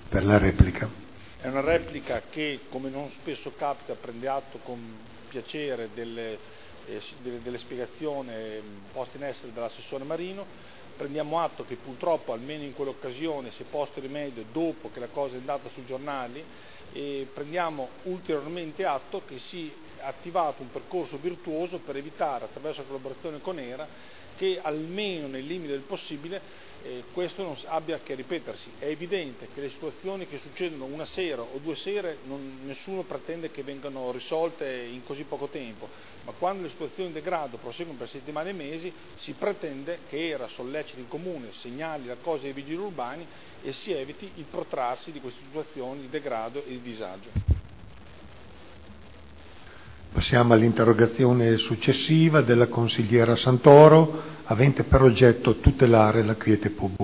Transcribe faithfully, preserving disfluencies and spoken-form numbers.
per la replica. È una replica che, come non spesso capita, prende atto con piacere delle, eh, delle, delle spiegazioni poste in essere dall'assessore Marino. Prendiamo atto che purtroppo, almeno in quell'occasione, si è posto rimedio dopo che la cosa è andata sui giornali, e prendiamo ulteriormente atto che si è attivato un percorso virtuoso per evitare, attraverso la collaborazione con ERA, che almeno nei limiti del possibile eh, questo non abbia a che ripetersi. È evidente che le situazioni che succedono una sera o due sere non, nessuno pretende che vengano risolte in così poco tempo, ma quando le situazioni di degrado proseguono per settimane e mesi si pretende che ERA solleciti il comune, segnali la cosa ai vigili urbani e si eviti il protrarsi di queste situazioni di degrado e di disagio. Passiamo all'interrogazione successiva della consigliera Santoro, avente per oggetto tutelare la quiete pubblica.